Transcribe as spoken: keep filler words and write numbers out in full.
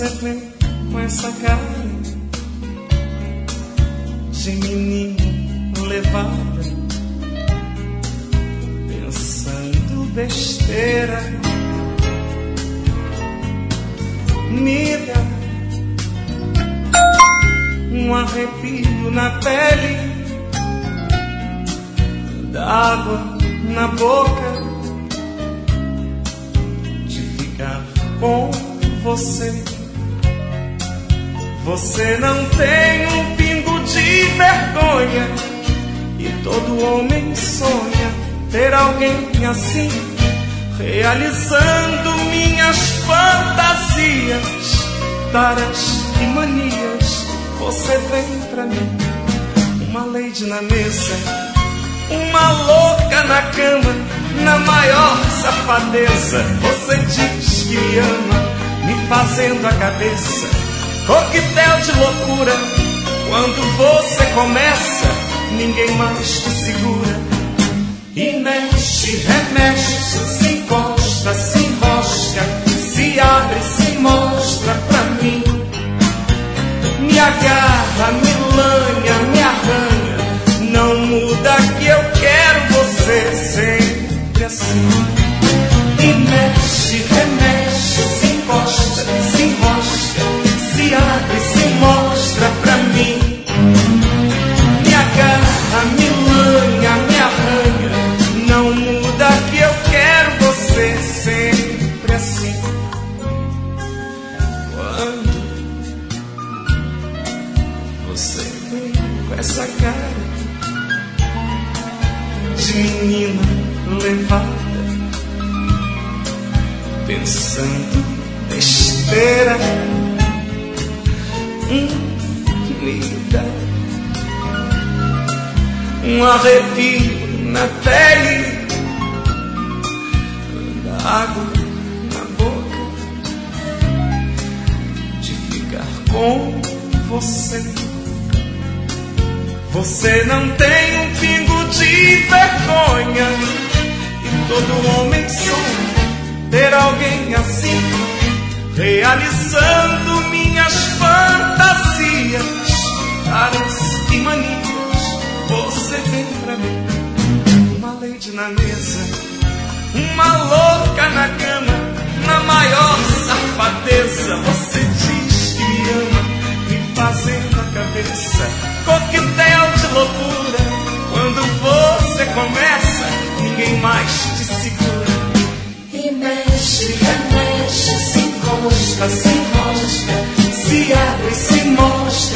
você vem com essa cara de menino levada, pensando besteira, me dá um arrepio na pele, d'água na boca, de ficar com você. Você não tem um pingo de vergonha, e todo homem sonha ter alguém assim, realizando minhas fantasias, taras e manias. Você vem pra mim, uma lady na mesa, uma louca na cama, na maior safadeza. Você diz que me ama, me fazendo a cabeça coquetel de loucura. Quando você começa, ninguém mais te segura. E mexe, remexe, se encosta, se enrosca, se abre, se mostra pra mim. Me agarra, me lanha, me arranha, não muda que eu quero você sempre assim. E mexe, remexe, se encosta, se enrosca, se abre, se mostra pra mim. Me agarra, me lanha, me arranha, não muda que eu quero você sempre assim. Quando você vem com essa cara de menina levada, pensando besteira, hum, me dá um arrepio na pele, água na boca, de ficar com você. Você não tem um pingo de vergonha, e todo homem sonha ter alguém assim, realizando minhas fantasias, taras e manias. Você vem pra mim, uma lady na mesa, uma louca na cama, na maior safadeza. Você diz que me ama, me fazendo a cabeça coquetel de loucura. Quando você começa, ninguém mais te segura. E mexe, remexe, se encosta, se enrosca, se abre, se mostra